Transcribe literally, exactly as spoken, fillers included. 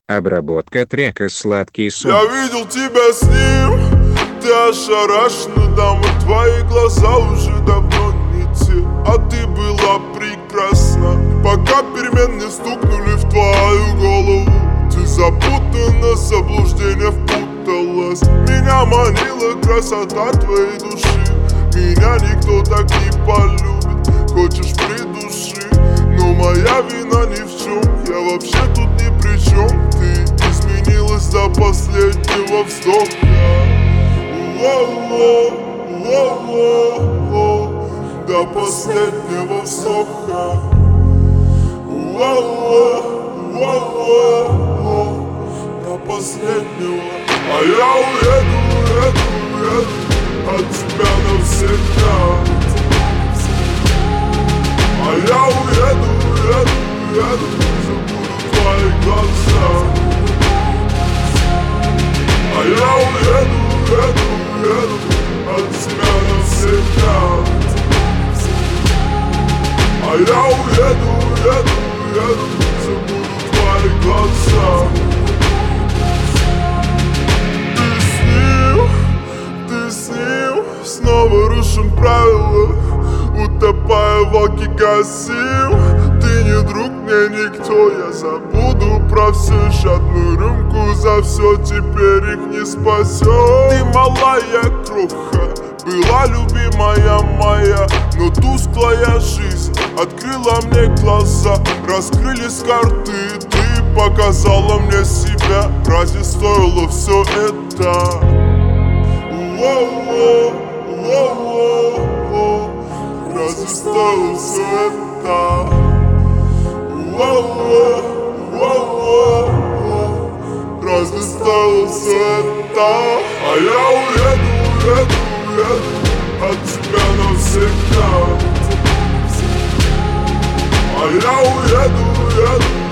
Обработка трека «Сладкий сон». Я видел тебя с ним, ты ошарашена, дама, твои глаза уже давно не те. А ты была прекрасна, пока перемен не стукнули в твою голову. Ты запутана, заблуждение впуталась. Меня манила красота твоей души. Меня никто так не полюбит, хочешь придуши. Но моя вина ни в чем, я вообще тут ни при чем. Ты изменилась до последнего вздоха. Воу-воу, воу-воу, до последнего вздоха. Воу-воу, воу-воу, до последнего. А я уеду, уеду, уеду от тебя навсегда. А я уеду, уеду, уеду, забуду твои глаза. А я уеду, уеду, уеду от тебя навсегда. А я уеду, уеду, уеду, забуду твои глаза. Ты с ним, ты с ним, снова рушим правила, утопая в алкоголе. Ты не друг, мне никто, я забуду про все. Жадную рюмку за все, теперь их не спасет. Ты малая кроха, была любимая моя, но тусклая жизнь открыла мне глаза. Раскрылись карты, ты показала мне себя. Разве стоило все это? Воу-воу, воу-воу, разве стоило все это? Воу-воу, воу-воу, разве стоило все это? А я уеду, уеду, уеду от тебя навсегда. А я уеду, уеду